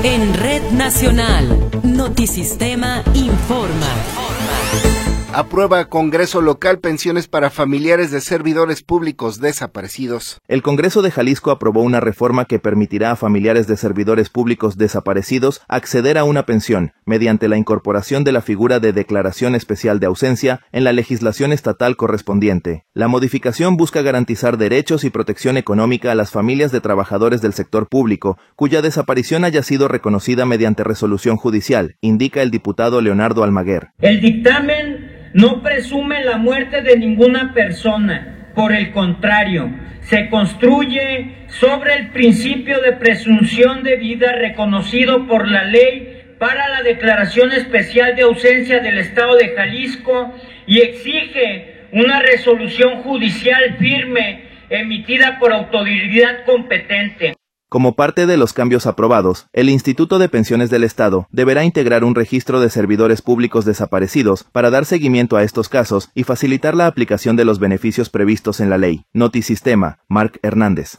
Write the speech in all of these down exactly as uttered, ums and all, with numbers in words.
En Red Nacional, Notisistema informa. Aprueba Congreso Local pensiones para familiares de servidores públicos desaparecidos. El Congreso de Jalisco aprobó una reforma que permitirá a familiares de servidores públicos desaparecidos acceder a una pensión mediante la incorporación de la figura de declaración especial de ausencia en la legislación estatal correspondiente. La modificación busca garantizar derechos y protección económica a las familias de trabajadores del sector público cuya desaparición haya sido reconocida mediante resolución judicial, indica el diputado Leonardo Almaguer. El dictamen no presume la muerte de ninguna persona, por el contrario, se construye sobre el principio de presunción de vida reconocido por la ley para la declaración especial de ausencia del Estado de Jalisco y exige una resolución judicial firme emitida por autoridad competente. Como parte de los cambios aprobados, el Instituto de Pensiones del Estado deberá integrar un registro de servidores públicos desaparecidos para dar seguimiento a estos casos y facilitar la aplicación de los beneficios previstos en la ley. Notisistema, Marc Hernández.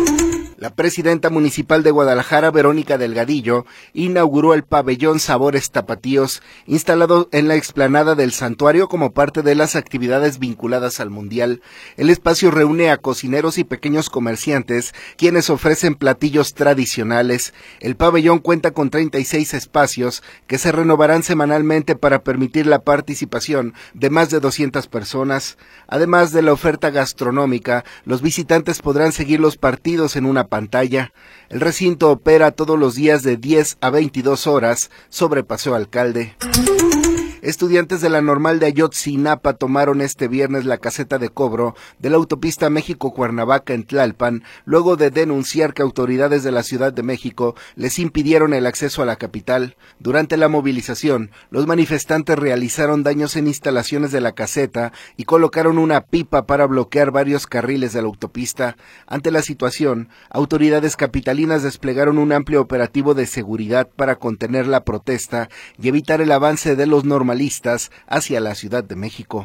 La presidenta municipal de Guadalajara, Verónica Delgadillo, inauguró el pabellón Sabores Tapatíos, instalado en la explanada del santuario como parte de las actividades vinculadas al Mundial. El espacio reúne a cocineros y pequeños comerciantes, quienes ofrecen platillos tradicionales. El pabellón cuenta con treinta y seis espacios que se renovarán semanalmente para permitir la participación de más de doscientas personas. Además de la oferta gastronómica, los visitantes podrán seguir los partidos en una pantalla. El recinto opera todos los días de diez a veintidós horas sobre Paseo Alcalde. Estudiantes de la Normal de Ayotzinapa tomaron este viernes la caseta de cobro de la autopista México-Cuernavaca en Tlalpan, luego de denunciar que autoridades de la Ciudad de México les impidieron el acceso a la capital. Durante la movilización, los manifestantes realizaron daños en instalaciones de la caseta y colocaron una pipa para bloquear varios carriles de la autopista. Ante la situación, autoridades capitalinas desplegaron un amplio operativo de seguridad para contener la protesta y evitar el avance de los normalistas hacia la Ciudad de México.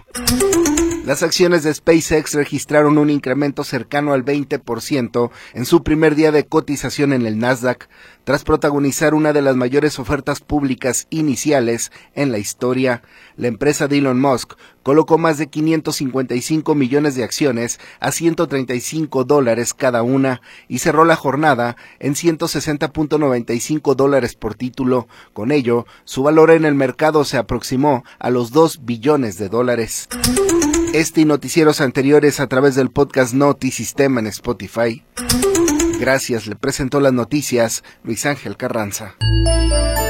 Las acciones de SpaceX registraron un incremento cercano al veinte por ciento en su primer día de cotización en el Nasdaq, tras protagonizar una de las mayores ofertas públicas iniciales en la historia. La empresa de Elon Musk colocó más de quinientos cincuenta y cinco millones de acciones a ciento treinta y cinco dólares cada una y cerró la jornada en ciento sesenta punto noventa y cinco dólares por título. Con ello, su valor en el mercado se aproximó a los dos billones de dólares. Este y noticieros anteriores a través del podcast Notisistema en Spotify. Gracias, le presentó las noticias Luis Ángel Carranza.